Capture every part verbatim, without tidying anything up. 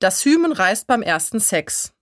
Das Hymen reißt beim ersten Sex.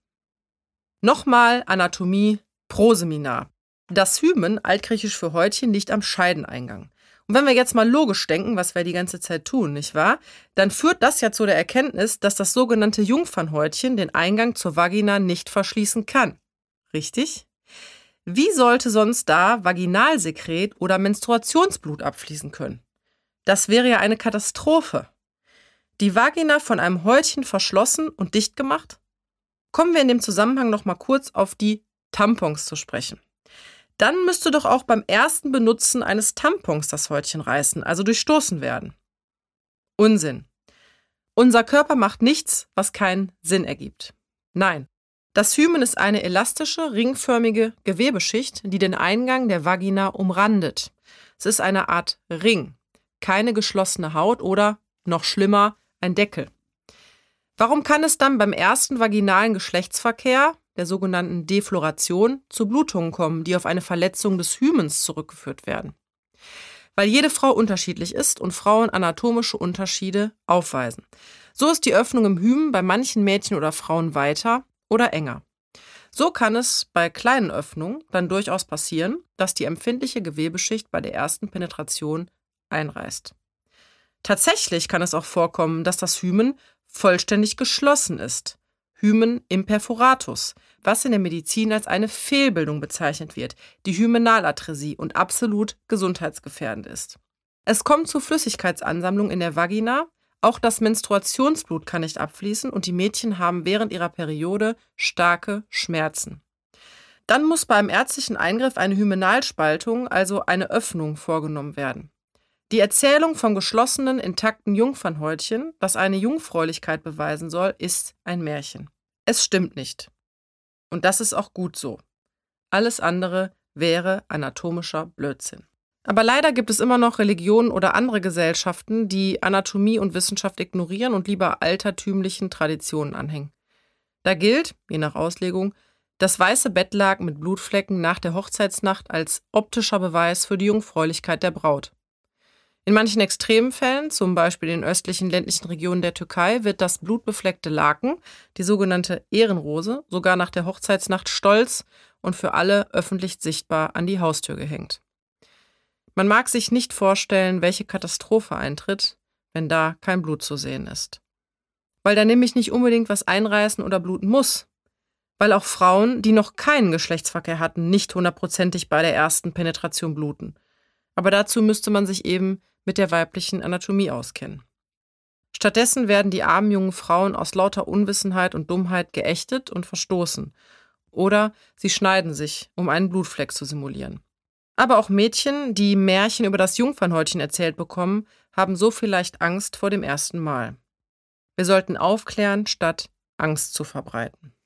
Nochmal Anatomie pro Seminar. Das Hymen, altgriechisch für Häutchen, liegt am Scheideneingang. Und wenn wir jetzt mal logisch denken, was wir die ganze Zeit tun, nicht wahr? Dann führt das ja zu der Erkenntnis, dass das sogenannte Jungfernhäutchen den Eingang zur Vagina nicht verschließen kann. Richtig? Wie sollte sonst da Vaginalsekret oder Menstruationsblut abfließen können? Das wäre ja eine Katastrophe. Die Vagina von einem Häutchen verschlossen und dicht gemacht? Kommen wir in dem Zusammenhang noch mal kurz auf die Tampons zu sprechen. Dann müsste doch auch beim ersten Benutzen eines Tampons das Häutchen reißen, also durchstoßen werden. Unsinn. Unser Körper macht nichts, was keinen Sinn ergibt. Nein, das Hymen ist eine elastische, ringförmige Gewebeschicht, die den Eingang der Vagina umrandet. Es ist eine Art Ring, keine geschlossene Haut oder, noch schlimmer, ein Deckel. Warum kann es dann beim ersten vaginalen Geschlechtsverkehr, der sogenannten Defloration, zu Blutungen kommen, die auf eine Verletzung des Hymens zurückgeführt werden? Weil jede Frau unterschiedlich ist und Frauen anatomische Unterschiede aufweisen. So ist die Öffnung im Hymen bei manchen Mädchen oder Frauen weiter oder enger. So kann es bei kleinen Öffnungen dann durchaus passieren, dass die empfindliche Gewebeschicht bei der ersten Penetration einreißt. Tatsächlich kann es auch vorkommen, dass das Hymen vollständig geschlossen ist. Hymen imperforatus, was in der Medizin als eine Fehlbildung bezeichnet wird, die Hymenalatresie und absolut gesundheitsgefährdend ist. Es kommt zu Flüssigkeitsansammlung in der Vagina, auch das Menstruationsblut kann nicht abfließen und die Mädchen haben während ihrer Periode starke Schmerzen. Dann muss beim ärztlichen Eingriff eine Hymenalspaltung, also eine Öffnung, vorgenommen werden. Die Erzählung vom geschlossenen, intakten Jungfernhäutchen, das eine Jungfräulichkeit beweisen soll, ist ein Märchen. Es stimmt nicht. Und das ist auch gut so. Alles andere wäre anatomischer Blödsinn. Aber leider gibt es immer noch Religionen oder andere Gesellschaften, die Anatomie und Wissenschaft ignorieren und lieber altertümlichen Traditionen anhängen. Da gilt, je nach Auslegung, das weiße Bettlaken mit Blutflecken nach der Hochzeitsnacht als optischer Beweis für die Jungfräulichkeit der Braut. In manchen extremen Fällen, zum Beispiel in den östlichen ländlichen Regionen der Türkei, wird das blutbefleckte Laken, die sogenannte Ehrenrose, sogar nach der Hochzeitsnacht stolz und für alle öffentlich sichtbar an die Haustür gehängt. Man mag sich nicht vorstellen, welche Katastrophe eintritt, wenn da kein Blut zu sehen ist. Weil da nämlich nicht unbedingt was einreißen oder bluten muss. Weil auch Frauen, die noch keinen Geschlechtsverkehr hatten, nicht hundertprozentig bei der ersten Penetration bluten. Aber dazu müsste man sich eben mit der weiblichen Anatomie auskennen. Stattdessen werden die armen jungen Frauen aus lauter Unwissenheit und Dummheit geächtet und verstoßen. Oder sie schneiden sich, um einen Blutfleck zu simulieren. Aber auch Mädchen, die Märchen über das Jungfernhäutchen erzählt bekommen, haben so vielleicht Angst vor dem ersten Mal. Wir sollten aufklären, statt Angst zu verbreiten.